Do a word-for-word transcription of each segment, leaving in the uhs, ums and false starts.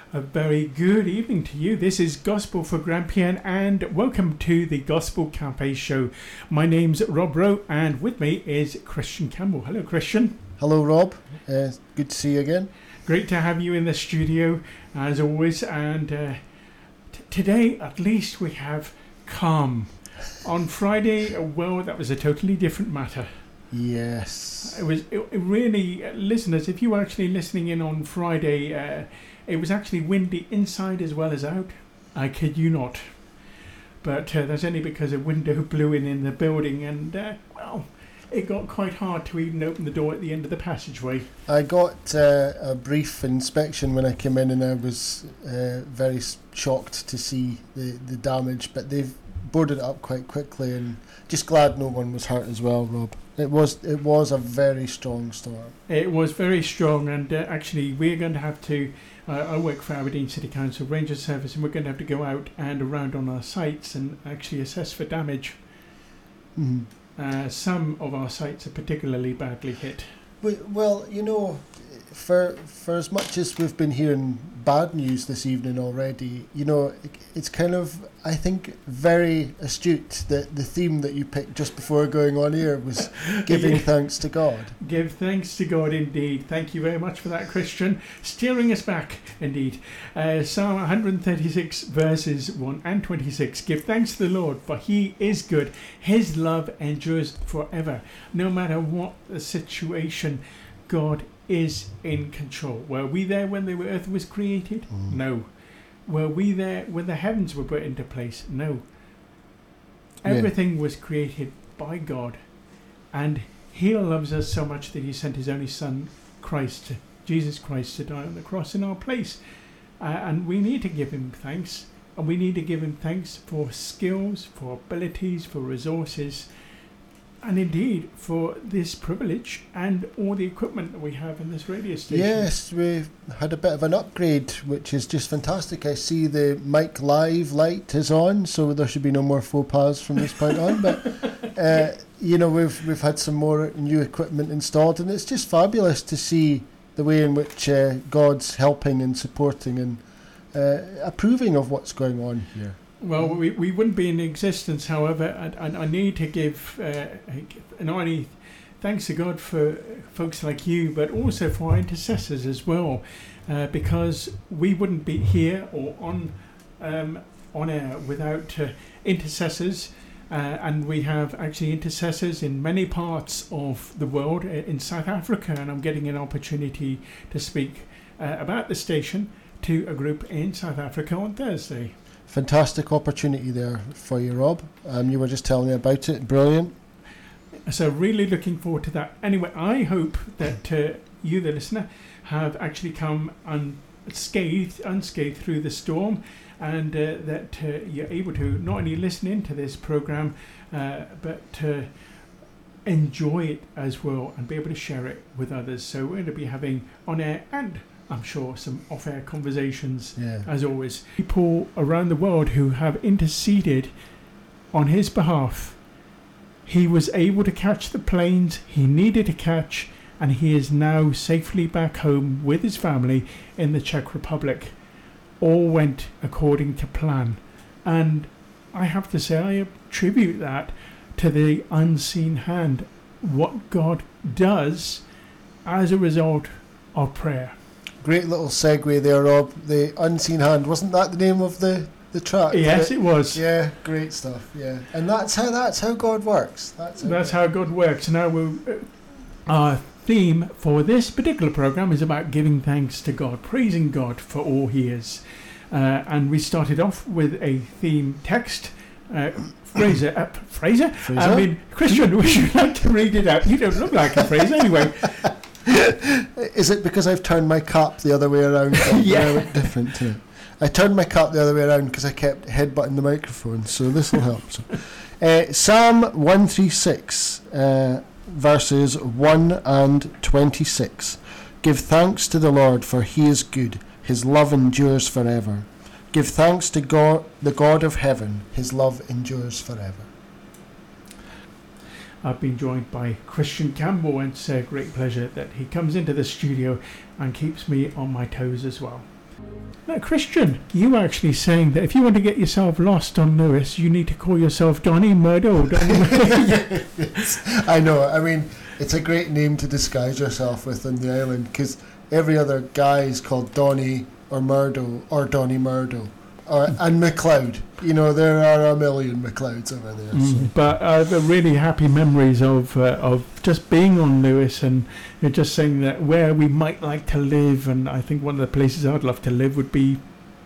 A very good evening to you. This is Gospel for Grampian and welcome to the Gospel Cafe Show. My name's Rob Rowe and with me is Christian Campbell. Hello, Christian. Hello, Rob. Uh, good to see you again. Great to have you in the studio as always. And uh, t- today, at least, we have calm. On Friday, well, that was a totally different matter. Yes. It was it, it really, uh, listeners, if you were actually listening in on Friday, uh, it was actually windy inside as well as out. I kid you not. But uh, that's only because a window blew in in the building and, uh, well, it got quite hard to even open the door at the end of the passageway. I got uh, a brief inspection when I came in and I was uh, very shocked to see the, the damage, but they've boarded it up quite quickly and just glad no one was hurt as well, Rob. It was it was a very strong storm. It was very strong and uh, actually we're going to have to, uh, I work for Aberdeen City Council Ranger Service and we're going to have to go out and around on our sites and actually assess for damage. Mm-hmm. Uh, some of our sites are particularly badly hit. Well, you know, for for as much as we've been hearing bad news this evening already, you know, it's kind of, I think, very astute that the theme that you picked just before going on here was giving yeah. thanks to God. Give thanks to God indeed. Thank you very much for that, Christian. Steering us back indeed. Uh, Psalm one thirty-six verses one and twenty-six. Give thanks to the Lord, for he is good. His love endures forever. No matter what the situation, God is in control. Were we there when the earth was created? Mm. No. Were we there when the heavens were put into place? No. Everything yeah. was created by God, and he loves us so much that he sent his only son, Christ, Jesus Christ, to die on the cross in our place. Uh, and we need to give him thanks, and we need to give him thanks for skills, for abilities, for resources, and indeed for this privilege and all the equipment that we have in this radio station. Yes, we've had a bit of an upgrade, which is just fantastic. I see the Mic Live light is on, so there should be no more faux pas from this point on. But uh, you know, we've we've had some more new equipment installed, and it's just fabulous to see the way in which uh, God's helping and supporting and uh, approving of what's going on here. Well, we, we wouldn't be in existence, however, and, and I need to give uh, not only thanks to God for folks like you, but also for our intercessors as well, uh, because we wouldn't be here or on um, on air without uh, intercessors, uh, and we have actually intercessors in many parts of the world, in South Africa, and I'm getting an opportunity to speak uh, about the station to a group in South Africa on Thursday. Fantastic opportunity there for you, Rob. Um, you were just telling me about it. Brilliant. So really looking forward to that. Anyway, I hope that uh, you, the listener, have actually come unscathed, unscathed through the storm, and uh, that uh, you're able to not only listen into this program, uh, but uh, enjoy it as well and be able to share it with others. So we're going to be having on air and I'm sure some off-air conversations, yeah. as always. People around the world who have interceded on his behalf. He was able to catch the planes he needed to catch, and he is now safely back home with his family in the Czech Republic. All went according to plan. And I have to say, I attribute that to the unseen hand, what God does as a result of prayer. Great little segue there, Rob. The Unseen Hand. Wasn't that the name of the, the track? Yes, it? it was. Yeah, great stuff. Yeah, and that's how that's how God works. That's how, that's how God works. Now, we'll, uh, our theme for this particular program is about giving thanks to God, praising God for all He is. Uh, and we started off with a theme text. Uh, Fraser, uh, Fraser? Fraser? I mean, Christian, would you like to read it out? You don't look like a Fraser anyway. Is it because I've turned my cap the other way around? Yeah. I look different to it. I turned my cap the other way around because I kept headbutting the microphone, so this will help. So, uh, Psalm one thirty-six, uh, verses one and twenty-six. Give thanks to the Lord, for he is good. His love endures forever. Give thanks to God, the God of heaven. His love endures forever. I've been joined by Christian Campbell, and it's a great pleasure that he comes into the studio and keeps me on my toes as well. Now, Christian, you were actually saying that if you want to get yourself lost on Lewis, you need to call yourself Donny Murdo. Donny Murdo. Yes, I know. I mean, it's a great name to disguise yourself with on the island, because every other guy is called Donny or Murdo or Donny Murdo. Or, and McLeod. You know, there are a million McLeods over there. Mm, So. but uh, the really happy memories of uh, of just being on Lewis, and you're just saying that where we might like to live, and I think one of the places I'd love to live would be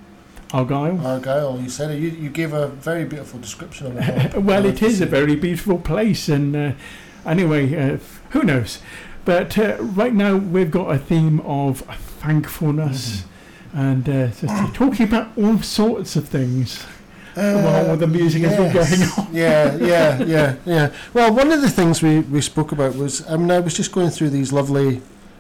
Argyle. Argyle, you said it. You, you gave a very beautiful description of it. Well, it is a very beautiful place, and uh, anyway, uh, who knows? But uh, right now we've got a theme of thankfulness. Mm-hmm. And uh, just talking about all sorts of things uh, while the music yes. is all going on. yeah, yeah, yeah, yeah. Well, one of the things we, we spoke about was, I mean, I was just going through these lovely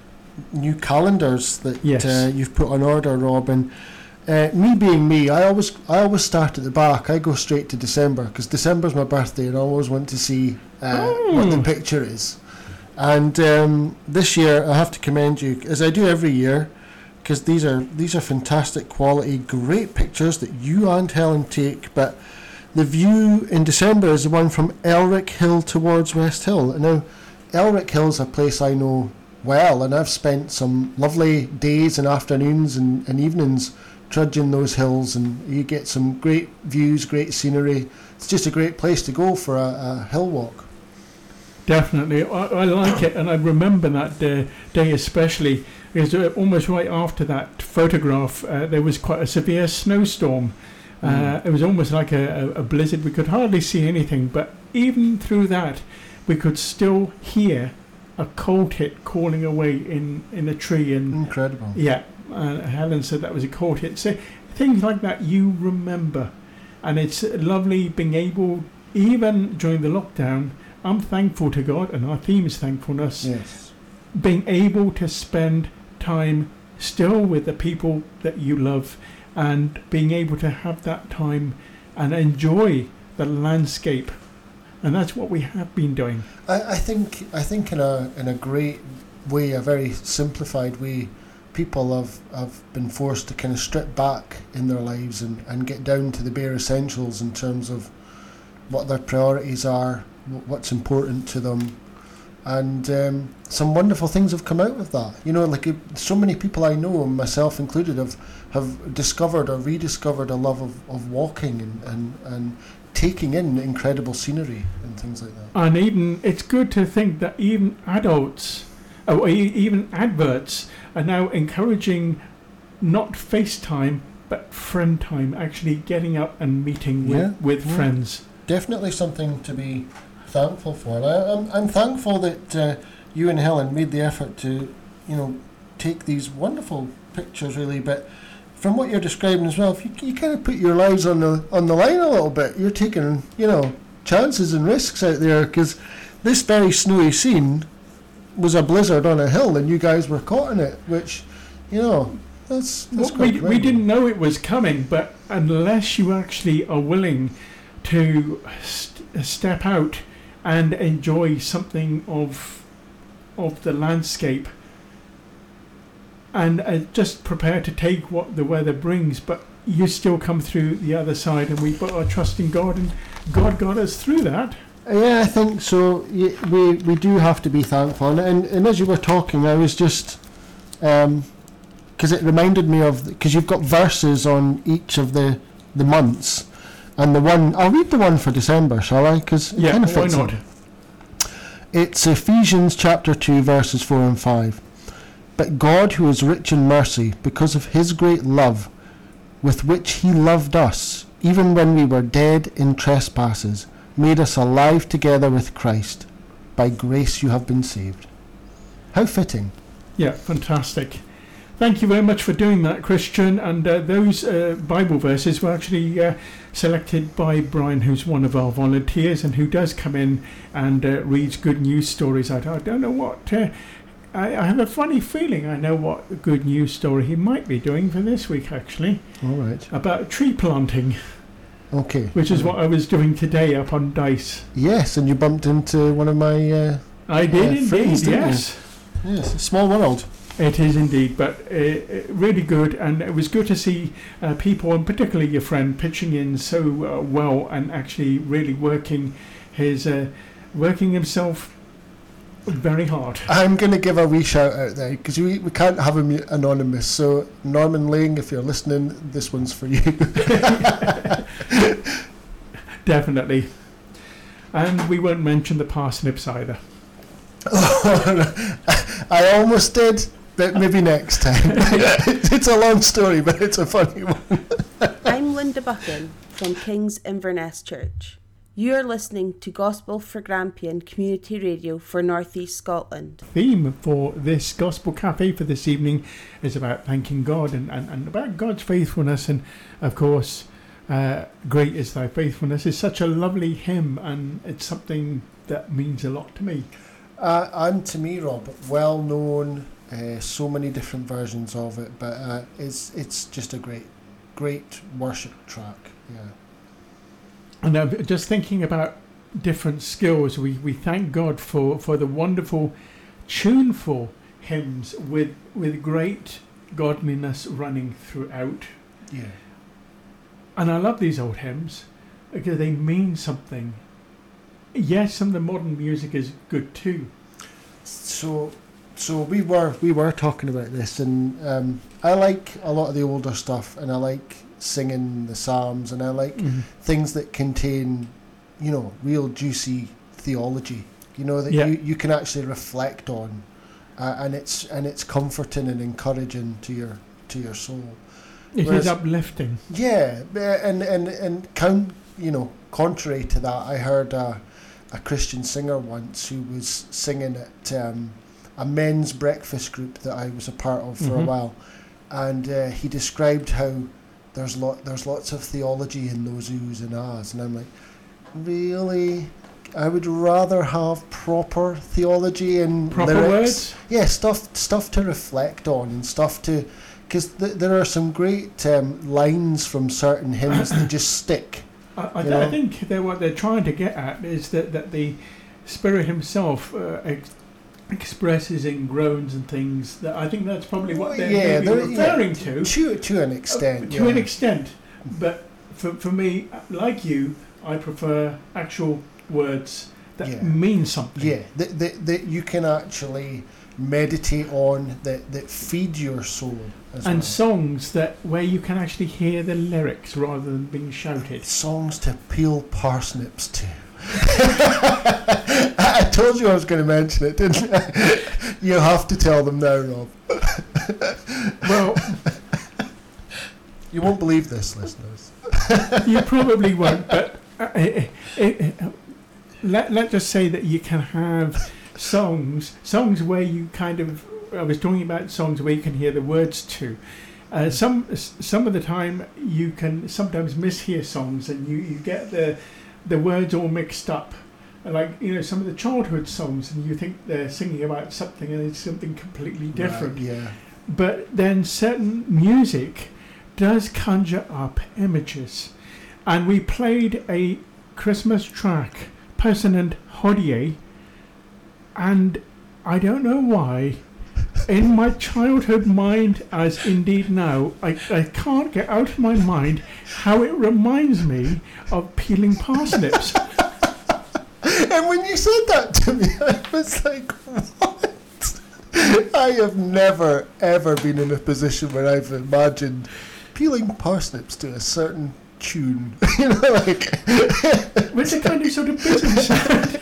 new calendars that yes. uh, you've put on order, Rob. And uh, me being me, I always I always start at the back. I go straight to December, because December's my birthday, and I always want to see uh, oh. what the picture is. And um, this year, I have to commend you, as I do every year, because these are these are fantastic quality, great pictures that you and Helen take. But the view in December is the one from Elric Hill towards West Hill. And now, Elric Hill is a place I know well, and I've spent some lovely days and afternoons and, and evenings trudging those hills, and you get some great views, great scenery. It's just a great place to go for a, a hill walk. Definitely, I, I like it, and I remember that uh, day especially, because uh, almost right after that photograph, uh, there was quite a severe snowstorm. Uh, mm. It was almost like a, a blizzard. We could hardly see anything, but even through that, we could still hear a coal tit calling away in, in a tree. And incredible. Yeah, uh, Helen said that was a coal tit. So things like that you remember, and it's lovely being able, even during the lockdown, I'm thankful to God, and our theme is thankfulness. Yes. Being able to spend time still with the people that you love, and being able to have that time and enjoy the landscape, and that's what we have been doing. I, I think I think in a in a great way, a very simplified way, people have, have been forced to kind of strip back in their lives and, and get down to the bare essentials in terms of what their priorities are, what's important to them, and um, some wonderful things have come out of that. You know, like so many people I know, myself included, have have discovered or rediscovered a love of, of walking and, and, and taking in incredible scenery and things like that. And even it's good to think that even adults, or even adverts, are now encouraging not FaceTime but friend time, actually getting up and meeting with, yeah, with yeah. friends. Definitely something to be thankful for. And I, I'm, I'm thankful that uh, you and Helen made the effort to, you know, take these wonderful pictures, really. But from what you're describing as well, if you, you kind of put your lives on the on the line a little bit, you're taking, you know, chances and risks out there, because this very snowy scene was a blizzard on a hill, and you guys were caught in it, which, you know, that's, that's well, quite we, we didn't know it was coming, but unless you actually are willing to st- step out and enjoy something of of the landscape, and uh, just prepare to take what the weather brings, but you still come through the other side, and we put our trust in God, and God got us through that. Yeah, I think so. We we do have to be thankful, and and, and as you were talking, I was just um because it reminded me of, because you've got verses on each of the the months. And the one, I'll read the one for December, shall I? Because it yeah, kind of why fits not? in. It's Ephesians chapter two, verses four and five. But God, who is rich in mercy, because of his great love, with which he loved us, even when we were dead in trespasses, made us alive together with Christ. By grace you have been saved. How fitting. Yeah, fantastic. Thank you very much for doing that, Christian. And uh, those uh, Bible verses were actually uh, selected by Brian, who's one of our volunteers and who does come in and uh, reads good news stories out. I don't know what... Uh, I, I have a funny feeling I know what good news story he might be doing for this week, actually. All right. About tree planting. Okay. Which is what I was doing today up on Dice. Yes, and you bumped into one of my... Uh, I did uh, indeed, friends, didn't yes. you? Yes, a small world. It is indeed, but uh, really good, and it was good to see uh, people, and particularly your friend, pitching in so uh, well and actually really working his, uh, working himself very hard. I'm going to give a wee shout out there because we, we can't have him anonymous. So Norman Lang, if you're listening, this one's for you. Definitely, and we won't mention the parsnips either. I almost did. But maybe next time. It's a long story, but it's a funny one. I'm Linda Buchan from King's Inverness Church. You are listening to Gospel for Grampian Community Radio for North East Scotland. The theme for this Gospel Cafe for this evening is about thanking God and, and, and about God's faithfulness. And of course, uh, Great is Thy Faithfulness is such a lovely hymn, and it's something that means a lot to me. Uh, and to me, Rob, well known. Uh, so many different versions of it, but uh, it's it's just a great, great worship track. Yeah. And I'm just thinking about different skills. We we thank God for, for the wonderful, tuneful hymns with with great godliness running throughout. Yeah. And I love these old hymns because they mean something. Yes, some of the modern music is good too. So. So we were we were talking about this, and um, I like a lot of the older stuff, and I like singing the Psalms, and I like mm-hmm. things that contain, you know, real juicy theology. You know that yeah. you, you can actually reflect on, uh, and it's and it's comforting and encouraging to your to your soul. It Whereas, is uplifting. Yeah, and and and count, you know, contrary to that, I heard a, a Christian singer once who was singing at. Um, a men's breakfast group that I was a part of for mm-hmm. a while, and uh, he described how there's lot there's lots of theology in those oohs and ahs, and I'm like, really? I would rather have proper theology and proper lyrics. Words? Yeah, stuff stuff to reflect on and stuff to, because th- there are some great um, lines from certain hymns that just stick. I, I, th- I think that what they're trying to get at is that, that the Spirit Himself uh, ex- expresses in groans and things. That I think that's probably what they're yeah, referring yeah, to. To to an extent. Uh, to yeah. an extent, but for for me, like you, I prefer actual words that yeah. mean something. Yeah, that, that that you can actually meditate on, that that feed your soul. As and well. songs that where you can actually hear the lyrics rather than being shouted. Songs to peel parsnips to. I told you I was going to mention it, didn't I? You have to tell them now, Rob. Well, you won't believe this, listeners. You probably won't, but uh, it, it, it, let, let's just say that you can have songs, songs where you kind of, I was talking about songs where you can hear the words to. Uh, some some of the time you can sometimes mishear songs and you, you get the the words all mixed up, like, you know, some of the childhood songs, and you think they're singing about something and it's something completely different. Right, yeah. But then certain music does conjure up images, and we played a Christmas track, Person and Hodier, and I don't know why, in my childhood mind, as indeed now, I, I can't get out of my mind how it reminds me of peeling parsnips. And when you said that to me, I was like, what? I have never, ever been in a position where I've imagined peeling parsnips to a certain tune. You know, like... With a kind of sort of business sound.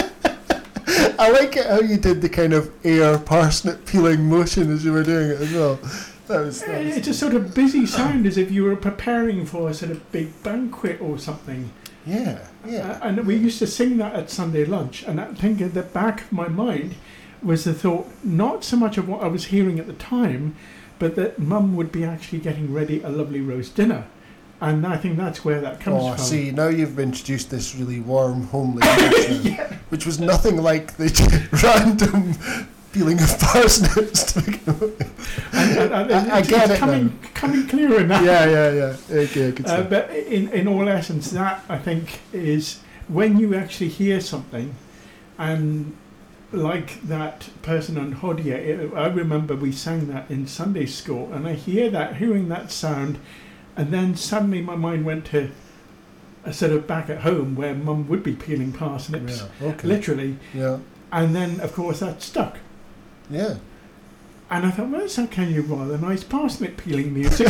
I like it how you did the kind of air parsnip peeling motion as you were doing it as well. That was, that was it's a sort of busy sound, as if you were preparing for a sort of big banquet or something. Yeah, yeah. Uh, and we used to sing that at Sunday lunch, and I think at the back of my mind was the thought, not so much of what I was hearing at the time, but that Mum would be actually getting ready a lovely roast dinner. And I think that's where that comes oh, from. See, now you've introduced this really warm, homely connection, yeah. which was nothing like the random peeling of parsnips. and, and, and I, I it's, get it's it coming, now. coming clearer now. Yeah, yeah, yeah. Okay, I can see. Uh, but in, in all essence, that, I think, is when you actually hear something and like that person on Hodia. It, I remember we sang that in Sunday school, and I hear that, hearing that sound, and then suddenly my mind went to a sort of back at home where Mum would be peeling parsnips, Yeah, okay. literally, Yeah. and then of course that stuck. Yeah. And I thought, well, that's kind of rather nice parsnip peeling music.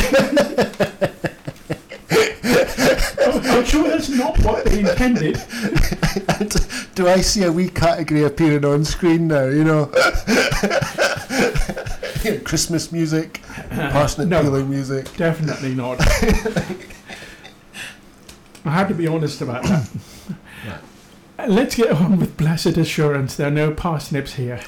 I'm sure that's not what they intended. Do I see a wee category appearing on screen now, you know? Christmas music, parsnip no, peeling music. Definitely not. I had to be honest about that. Yeah. Let's get on with Blessed Assurance. There are no parsnips here.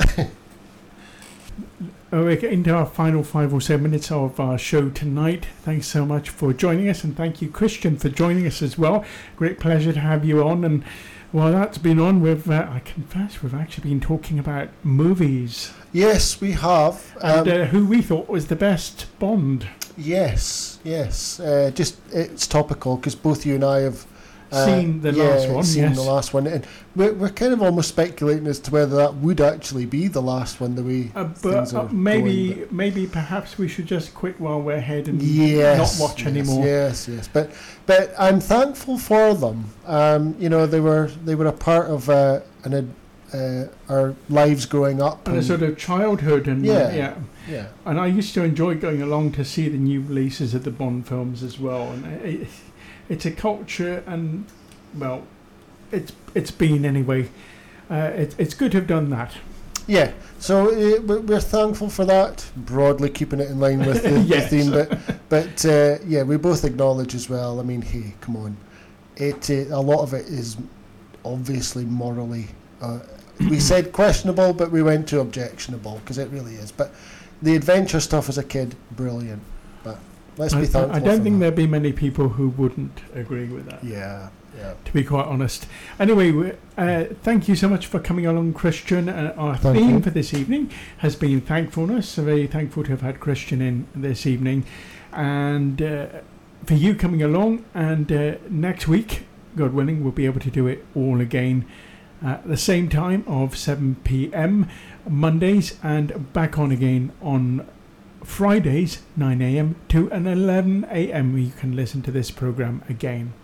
We're getting to our final five or seven minutes of our show tonight. Thanks so much for joining us, and thank you, Christian, for joining us as well. Great pleasure to have you on. And while that's been on, we've, uh, I confess, we've actually been talking about movies. Yes, we have. And Um, uh, who we thought was the best Bond. yes, yes. Uh, just it's topical because both you and I have uh, Seen the yeah, last one, seen yes. the last one, and we're we're kind of almost speculating as to whether that would actually be the last one. The way Uh, things but uh, are maybe, going, but- maybe perhaps we should just quit while we're ahead and yes, not watch yes, anymore. Yes, yes, but but I'm thankful for them. Um, you know, they were they were a part of uh, an uh, our lives growing up. And a sort of childhood, and Yeah. uh, yeah. yeah, And I used to enjoy going along to see the new releases of the Bond films as well. And it, it's a culture, and well, it's it's been anyway. Uh, it, it's good to have done that. yeah. So uh, we're, we're thankful for that. Broadly keeping it in line with the, Yes. the theme, but but uh, yeah, we both acknowledge as well. I mean, hey, come on, it uh, a lot of it is obviously morally. Uh, we said questionable, but we went to objectionable because it really is. But the adventure stuff as a kid, brilliant. But let's I, be thankful. I don't for think that. there'd be many people who wouldn't agree with that. Yeah, yeah. To be quite honest. Anyway, we- uh, thank you so much for coming along, Christian. Uh, our Thank theme you. for this evening has been thankfulness. So very thankful to have had Christian in this evening, and uh, for you coming along. And uh, next week, God willing, we'll be able to do it all again at the same time of seven p.m. Mondays, and back on again on Fridays, nine a.m. to an eleven a.m. You can listen to this program again.